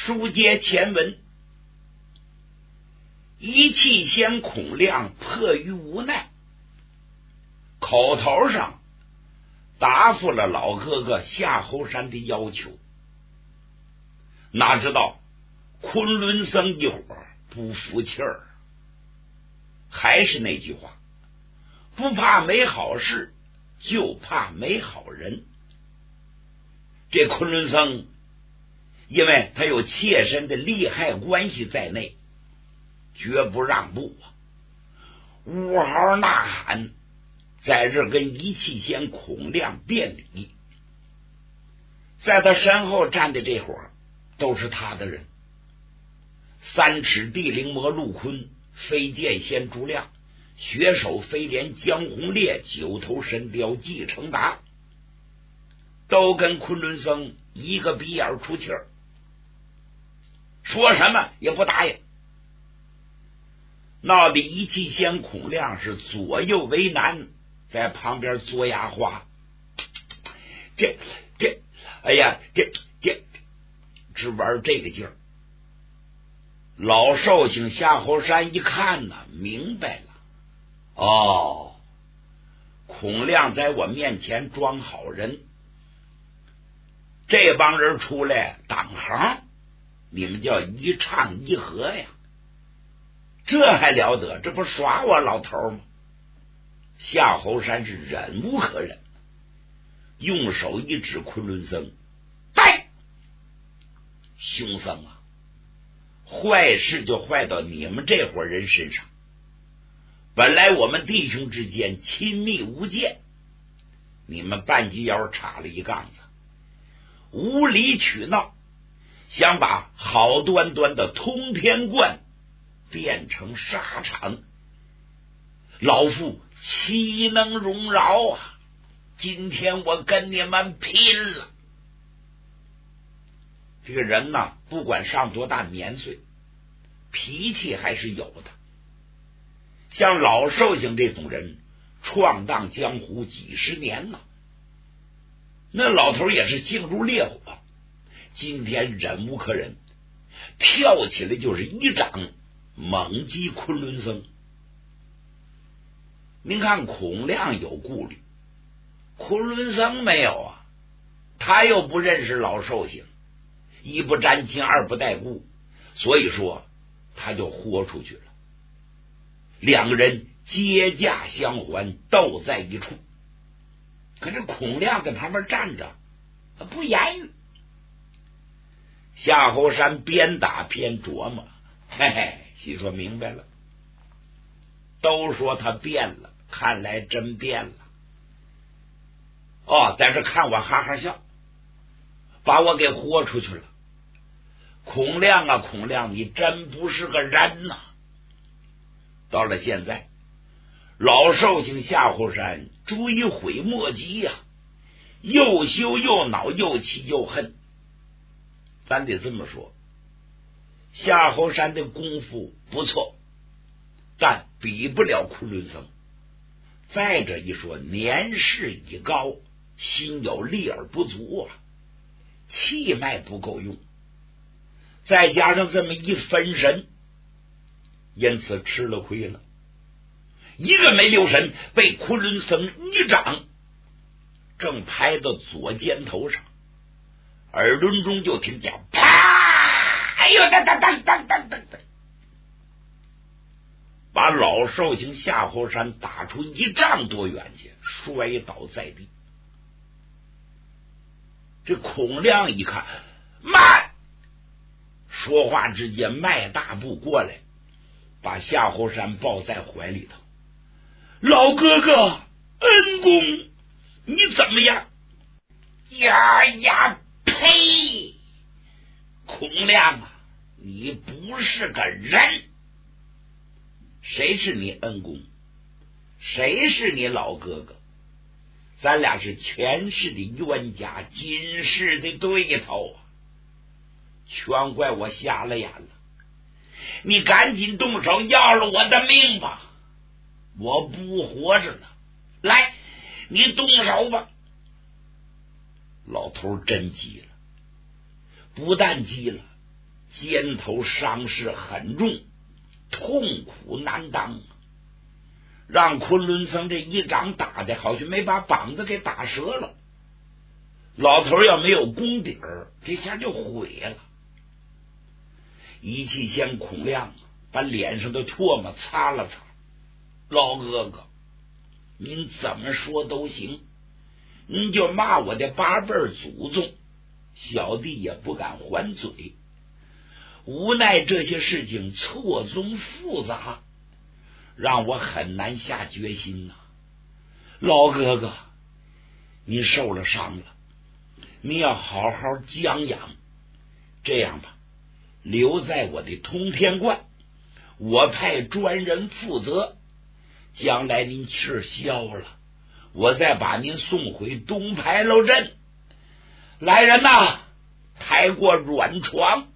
书接前文，一气仙孔亮迫于无奈，口头上答复了老哥哥夏侯山的要求。哪知道昆仑僧一伙不服气儿，还是那句话，不怕没好事，就怕没好人。这昆仑僧因为他有切身的利害关系在内，绝不让步啊！呜嚎呐喊，在这跟一气仙孔亮辩理。在他身后站的这伙都是他的人，三尺地灵魔陆坤、飞剑仙朱亮、血手飞廉江红烈、九头神雕纪成达，都跟昆仑僧一个鼻眼出气儿，说什么也不答应。闹得一气仙孔亮是左右为难，在旁边嘬牙花。哎呀，只玩这个劲儿。老寿星夏侯山一看呢，明白了。哦，孔亮在我面前装好人，这帮人出来挡行，你们叫一唱一和呀，这还了得？这不耍我老头吗？夏侯山是忍无可忍，用手一指昆仑僧，呆，凶僧啊，坏事就坏到你们这伙人身上。本来我们弟兄之间亲密无间，你们半截腰插了一杠子，无理取闹，想把好端端的通天观变成沙场，老夫岂能容饶啊！今天我跟你们拼了！这个人呐，不管上多大年岁，脾气还是有的。像老寿星这种人，闯荡江湖几十年了，那老头也是性如烈火，今天忍无可忍，跳起来就是一掌猛击昆仑僧。您看孔亮有顾虑，昆仑僧没有啊，他又不认识老寿星，一不沾亲二不带故，所以说他就豁出去了。两个人接驾相还，斗在一处。可是孔亮在旁边站着不言语。夏侯山边打边琢磨，嘿嘿，心说明白了，都说他变了，看来真变了。哦，在这看我哈哈笑，把我给豁出去了。孔亮啊孔亮，你真不是个人呐！到了现在，老寿星夏侯山追悔莫及呀，又羞又恼，又气又恨。咱得这么说，夏侯山的功夫不错，但比不了昆仑僧。再者一说，年事已高，心有力而不足啊，气脉不够用，再加上这么一分神，因此吃了亏了。一个没留神，被昆仑僧一掌正拍到左肩头上，耳轮中就听见啪，哎呦，把老寿星夏侯山打出1丈多远去，摔倒在地。这孔亮一看，慢，说话之间迈大步过来，把夏侯山抱在怀里头。老哥哥，恩公，你怎么样？呀，呸！孔亮啊，你不是个人，谁是你恩公？谁是你老哥哥？咱俩是前世的冤家，今世的对头啊！全怪我瞎了眼了，你赶紧动手要了我的命吧，我不活着了，来，你动手吧。老头真急了，不但急了， 肩头伤势很重，痛苦难当，让昆仑僧这一掌打的好像没把膀子给打折了。老头要没有功底儿，这下就毁了。一气仙孔亮把脸上的唾沫擦了擦，老哥哥，您怎么说都行，您就骂我的八辈祖宗，小弟也不敢还嘴。无奈这些事情错综复杂，让我很难下决心呐。老哥哥，你受了伤了，你要好好将养。这样吧，留在我的通天观，我派专人负责，将来您气儿消了，我再把您送回东牌楼镇。来人呐，抬过软床。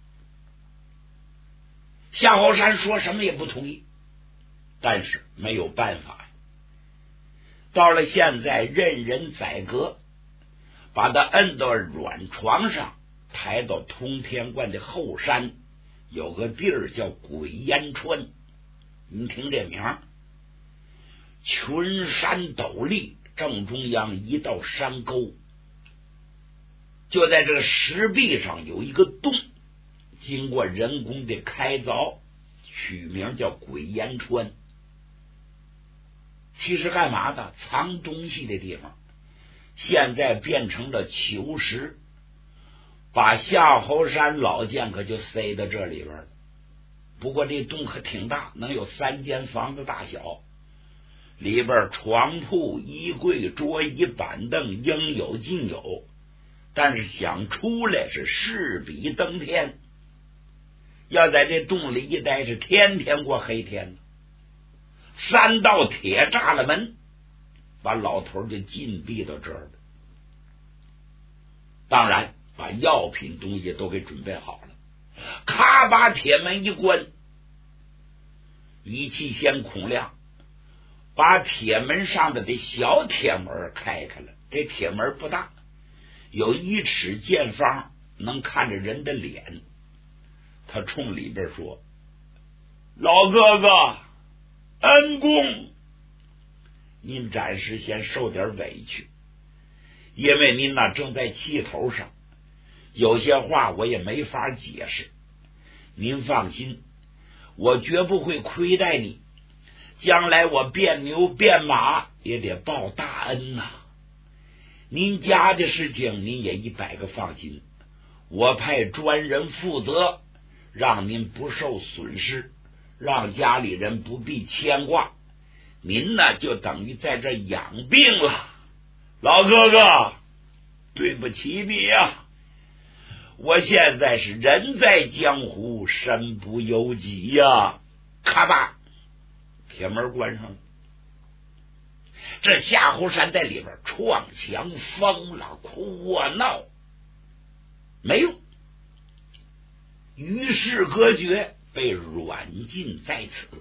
夏侯山说什么也不同意，但是没有办法。到了现在，任人宰割，把他摁到软床上，抬到通天观的后山，有个地儿叫鬼烟川。你听这名儿，群山陡立，正中央一道山沟，就在这个石壁上有一个洞，经过人工的开凿，取名叫鬼烟川。其实干嘛的？藏东西的地方。现在变成了囚室，把夏侯山老剑可就塞到这里边了。不过这洞可挺大，能有3间房子大小，里边床铺、衣柜、桌椅、板凳应有尽有，但是想出来是势比登天。要在这洞里一待，是天天过黑天。3道铁栅栏门把老头就禁闭到这儿了。当然把药品东西都给准备好了，咔把铁门一关，一气仙孔亮把铁门上的小铁门开开了。这铁门不大，有1尺见方，能看着人的脸。他冲里边说：老哥哥，恩公，您暂时先受点委屈，因为您那正在气头上，有些话我也没法解释。您放心，我绝不会亏待你，将来我变牛变马也得报大恩呐。您家的事情您也100个放心，我派专人负责，让您不受损失，让家里人不必牵挂。您呢就等于在这养病了。老哥哥，对不起你呀，我现在是人在江湖，身不由己呀。咔吧，铁门关上了。这夏侯山在里边撞墙疯了，哭啊闹，没用，与世隔绝，被软禁在此。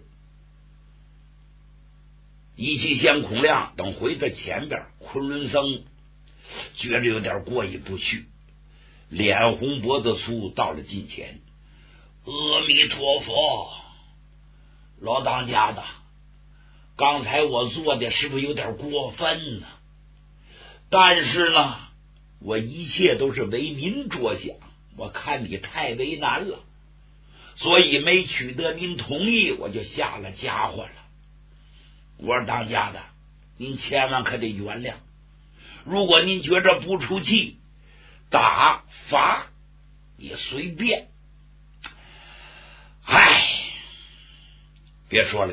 一气仙孔亮等回到前边，昆仑僧觉着有点过意不去，脸红脖子粗，到了近前。阿弥陀佛，老当家的，刚才我做的是不是有点过分呢？但是呢，我一切都是为您着想，我看你太为难了，所以没取得您同意，我就下了家伙了。我说当家的，您千万可得原谅，如果您觉着不出气，打罚也随便。唉，别说了，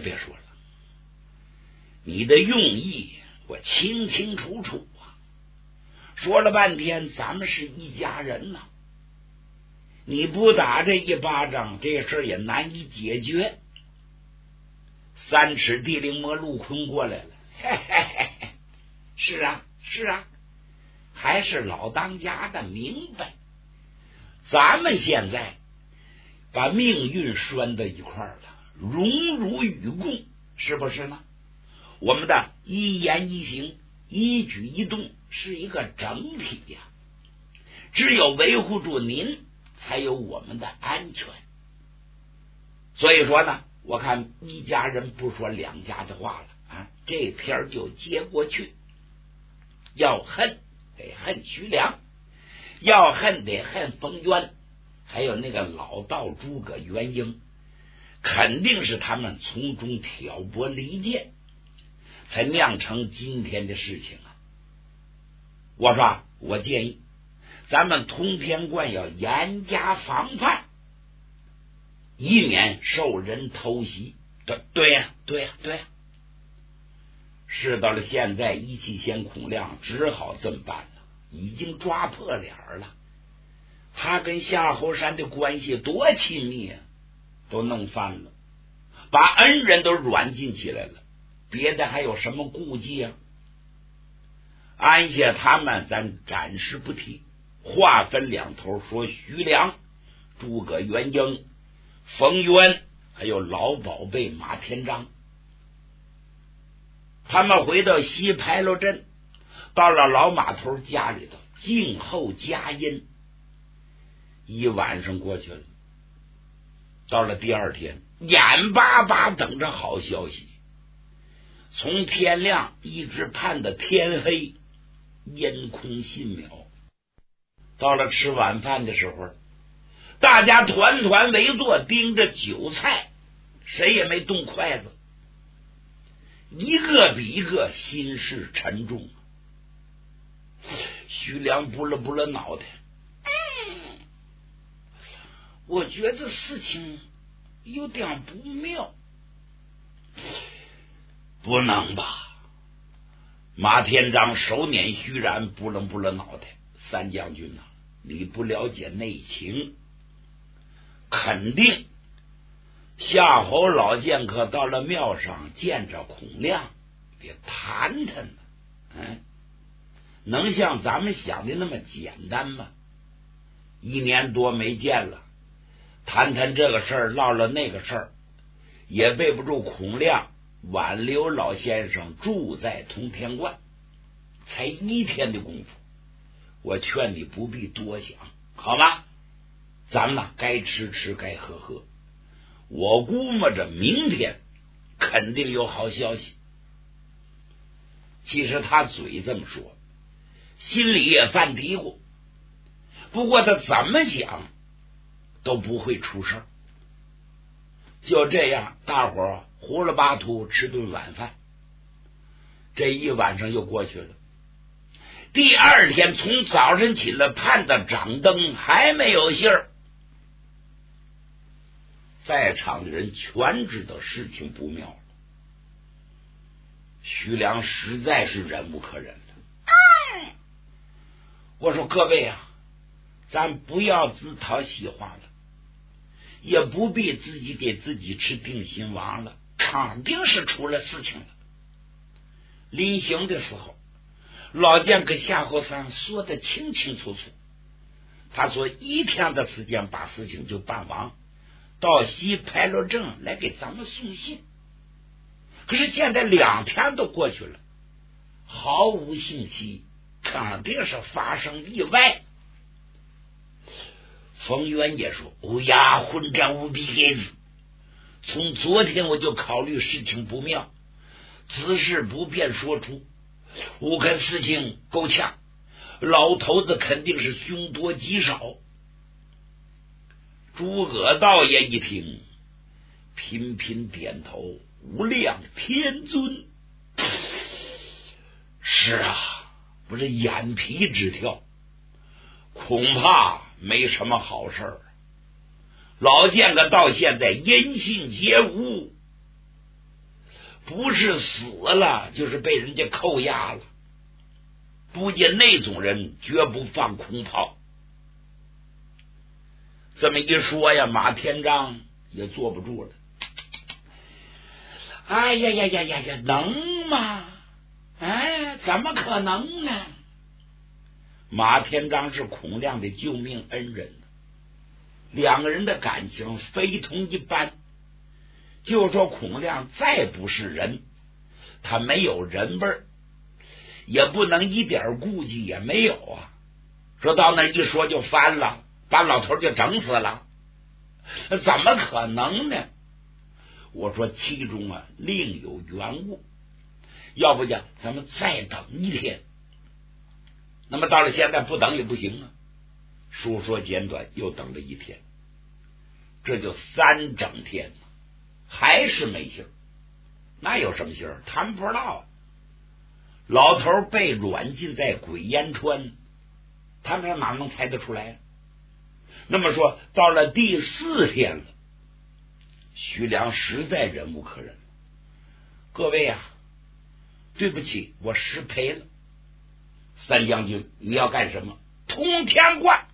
你的用意我清清楚楚啊。说了半天，咱们是一家人呐，你不打这一巴掌，这事也难以解决。3尺地灵魔陆坤过来了，嘿嘿嘿嘿，是啊，还是老当家的明白。咱们现在把命运拴到一块儿了，荣辱与共，是不是呢？我们的一言一行、一举一动是一个整体呀，只有维护住您， 才有我们的安全。所以说呢，我看一家人不说两家的话了啊，这篇就接过去。要恨得恨徐良，要恨得恨冯渊，还有那个老道诸葛元英，肯定是他们从中挑拨离间，才酿成今天的事情啊。我建议咱们通天观要严加防范，以免受人偷袭。对呀。事到了现在，一气仙孔亮只好这么办了，已经抓破脸了。他跟夏侯山的关系多亲密啊，都弄翻了，把恩人都软禁起来了，别的还有什么顾忌啊？安下他们咱暂时不提，话分两头说。徐良、诸葛元英、冯渊，还有老宝贝马天章，他们回到西牌楼镇，到了老马头家里头静候佳音。一晚上过去了，到了第二天，眼巴巴等着好消息，从天亮一直盼到天黑，烟空信渺。到了吃晚饭的时候，大家团团围坐，盯着酒菜，谁也没动筷子，一个比一个心事沉重。徐良拨了拨了脑袋，我觉得事情有点不妙。不能吧？马天章手捻虚髯，拨了拨了脑袋。三将军啊，你不了解内情，肯定夏侯老剑客到了庙上见着孔亮，别谈谈呢。能像咱们想的那么简单吗？1年多没见了，谈谈这个事儿，唠唠那个事儿，也背不住孔亮挽留老先生住在通天观。才1天的功夫，我劝你不必多想，好吗？咱们该吃吃，该喝喝。我估摸着明天肯定有好消息。其实他嘴这么说，心里也犯嘀咕，不过他怎么想都不会出事儿。就这样，大伙儿胡了巴涂吃顿晚饭。这一晚上又过去了。第二天从早晨起来盼到掌灯还没有信儿。在场的人全知道事情不妙了，徐良实在是忍无可忍了。我说各位啊，咱不要自讨喜欢了，也不必自己给自己吃定心丸了，肯定是出了事情了。临行的时候，老剑跟夏侯三说的清清楚楚，他说1天的时间把事情就办完，到西牌楼镇来给咱们送信。可是现在2天都过去了，毫无信息，肯定是发生意外。冯渊也说：“哦呀，混战无比给子，从昨天我就考虑事情不妙，此事不便说出。我看事情够呛，老头子肯定是凶多吉少。”诸葛道爷一听，频频点头，无量天尊。是啊，不是眼皮直跳，恐怕没什么好事儿。老剑客到现在音信皆无，不是死了就是被人家扣押了。不见那种人绝不放空炮。这么一说呀，马天章也坐不住了。哎呀，能吗？怎么可能呢？马天章是孔亮的救命恩人，2个人的感情非同一般。就说孔亮再不是人，他没有人味儿，也不能一点顾忌也没有啊。说到那一说就翻了， 把老头就整死了？怎么可能呢？我说其中另有缘故，要不讲咱们再等一天。那么到了现在不等也不行啊。书说简短，又等了一天，这就3整天，还是没信儿。那有什么信儿？他们不知道啊。老头被软禁在鬼烟川，他们哪能猜得出来？那么说到了第4天了，徐良实在忍无可忍了。各位啊，对不起，我失陪了。三将军，你要干什么？通天观，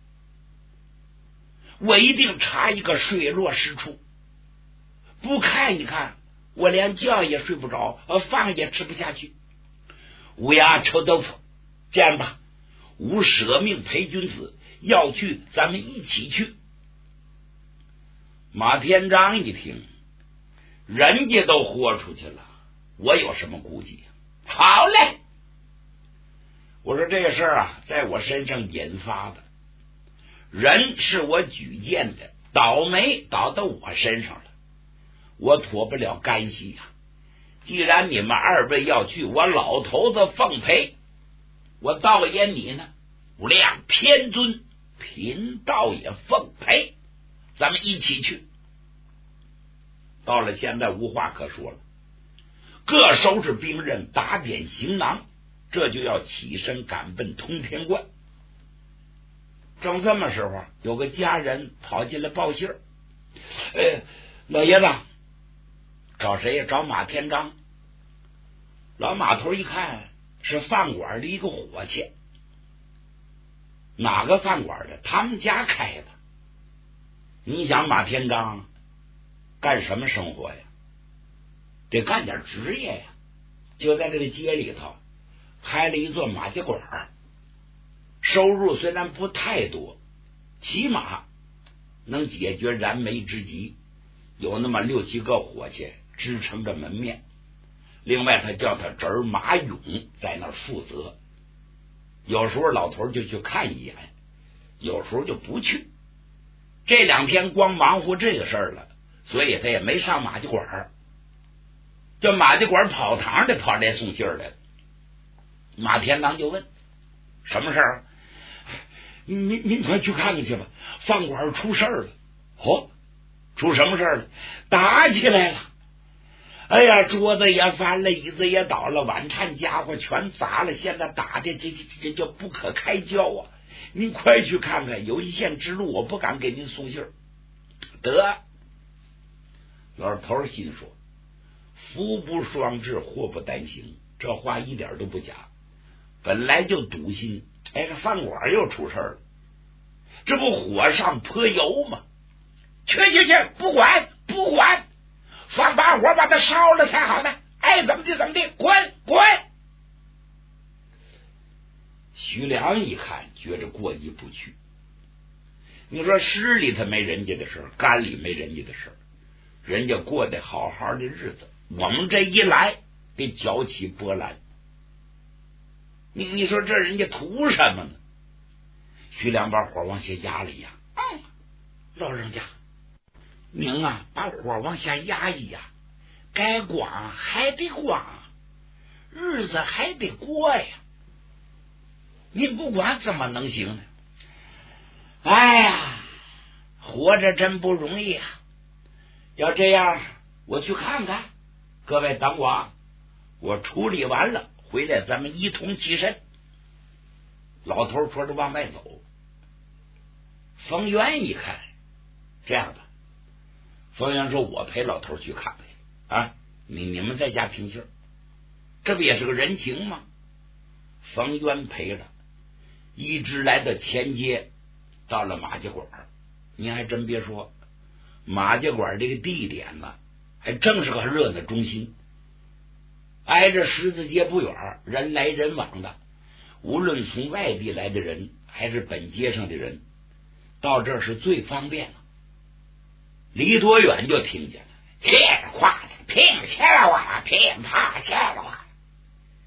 我一定查一个水落石出。不看一看，我连觉也睡不着，饭也吃不下去。乌鸦臭豆腐，这样吧，吾舍命陪君子，要去咱们一起去。马天章一听，人家都豁出去了，我有什么顾忌？好嘞，我说这个事儿啊，在我身上引发的，人是我举荐的，倒霉倒到我身上了，我脱不了干系呀。既然你们2位要去，我老头子奉陪，我道爷你呢，无量天尊贫道也奉陪，咱们一起去。到了现在无话可说了，各收拾兵刃，打点行囊，这就要起身赶奔通天观。正这么时候，有个家人跑进来报信儿，老爷子找谁呀？找马天章。老马头一看是饭馆的一个伙计。哪个饭馆的？他们家开的。你想马天章干什么生活呀？得干点职业呀。就在这个街里头开了一座马家馆，收入虽然不太多，起码能解决燃眉之急，有那么6、7个伙计支撑着门面。另外他叫他侄儿马勇在那儿负责，有时候老头就去看一眼，有时候就不去。这2天光忙活这个事儿了，所以他也没上马家馆。这马家馆跑堂的跑来送信儿来了。马天章就问什么事儿？您快去看看去吧，饭馆出事儿了。出什么事儿了？打起来了。哎呀，桌子也翻了，椅子也倒了，碗铲家伙全砸了，现在打的这叫不可开交啊！您快去看看，有一线之路，我不敢给您送信儿。得，老头心说，福不双至，祸不单行，这话一点都不假。本来就赌心，这饭馆又出事了，这不火上泼油吗？去，不管，放把火把它烧了才好呢！爱怎么地，滚！徐良一看，觉着过意不去。你说湿里头没人家的事，干里没人家的事，人家过得好好的日子，我们这一来给搅起波澜。你说这人家图什么呢？徐良把火往下压了压，老人家您啊，把火往下压一压，该光还得光，日子还得过呀。您不管怎么能行呢？哎呀，活着真不容易啊！要这样，我去看看。各位等我处理完了回来，咱们一同起身。老头说着往外走。冯源一看，这样吧，冯源说：“我陪老头去看看啊，你们在家平信，这不也是个人情吗？”冯源陪了，一直来到前街，到了马家馆。您还真别说，马家馆这个地点呢，还正是个热闹中心，挨着十字街不远，人来人往的，无论从外地来的人还是本街上的人，到这是最方便了。离多远就听见了切夸的乒切了哇，乒啪切了哇，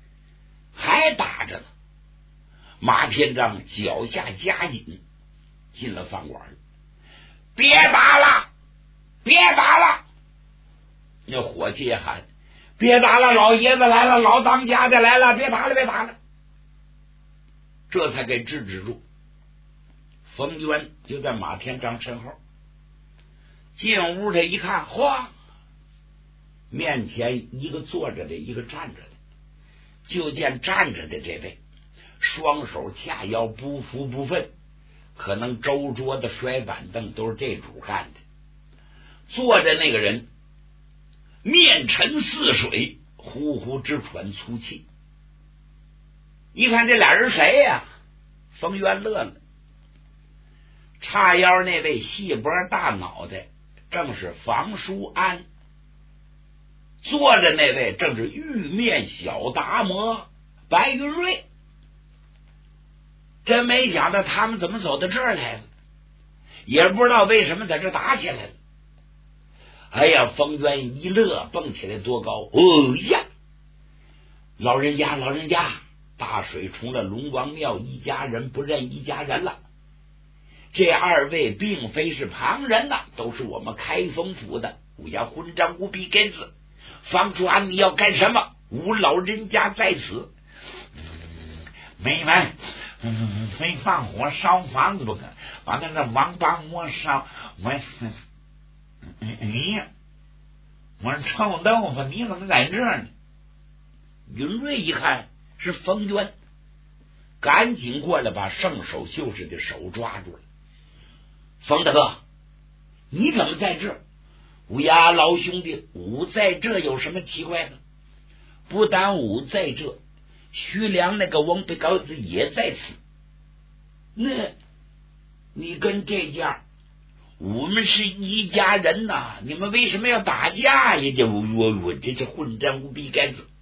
还打着呢。马天章脚下加紧， 进了饭馆，别打了，别打了！那伙计也喊，别打了，老爷子来了，老当家的来了，别打了，别打了！这才给制止住。冯渊就在马天章身后，进屋他一看，嚯，面前一个坐着的，一个站着的。就见站着的这位双手掐腰，不服不忿，可能周桌子摔板凳都是这主干的。坐着那个人面沉似水，呼呼直喘粗气。一看这俩人谁呀？冯渊乐了。叉腰那位细脖大脑袋正是房叔安，坐着那位正是玉面小达摩白云瑞。真没想到他们怎么走到这儿来了，也不知道为什么在这打起来了。哎呀，冯渊一乐，蹦起来多高！哦呀，老人家，老人家，大水冲了龙王庙，一家人不认一家人了。这二位并非是旁人呐，都是我们开封府的乌鸦混账无比根子。房主啊，你要干什么？吾老人家在此。 没完，非放火烧房子不可，把那个王八锅烧。我是臭豆腐，你怎么在这儿呢？ 云瑞一看是冯渊，赶紧过来把圣手秀士的手抓住了。冯大哥，你怎么在这儿？乌鸦老兄弟，吾在这有什么奇怪的？不但吾在这，徐良那个王八羔子也在此。那你跟这家，我们是一家人呐，你们为什么要打架呀？我这是混账无比该子！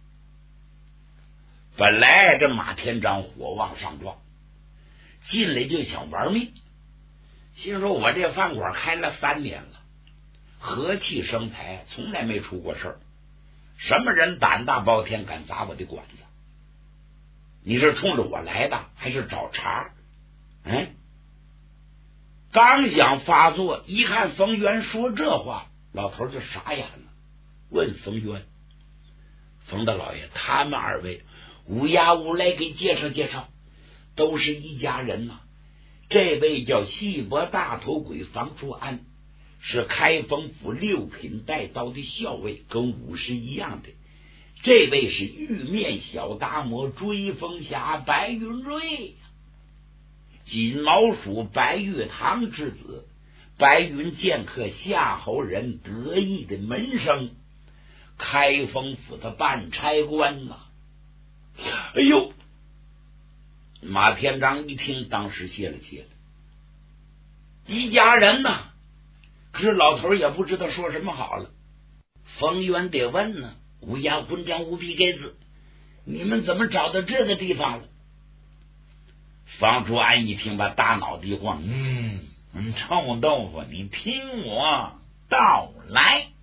本来这马天章火往上撞，进来就想玩命，心说我这饭馆开了3年了，和气生财，从来没出过事儿。什么人胆大包天敢砸我的馆子？你是冲着我来的，还是找茬？刚想发作，一看冯渊说这话，老头就傻眼了，问冯渊：“冯大老爷，他们二位，乌鸦吾来给介绍介绍，都是一家人呐。这位叫细脖大头鬼房叔安，是开封府6品带刀的校尉，跟武士一样的。这位是玉面小达摩追风侠白云瑞，锦毛鼠白玉堂之子，白云剑客夏侯人得意的门生，开封府的办差官呐。哎呦！马天章一听，当时泄了气了。一家人呐，可是老头也不知道说什么好了。冯渊得问呢，乌鸦混账无比该子，你们怎么找到这个地方了？ 房主安一听，把大脑袋一晃，臭豆腐，你听我道来。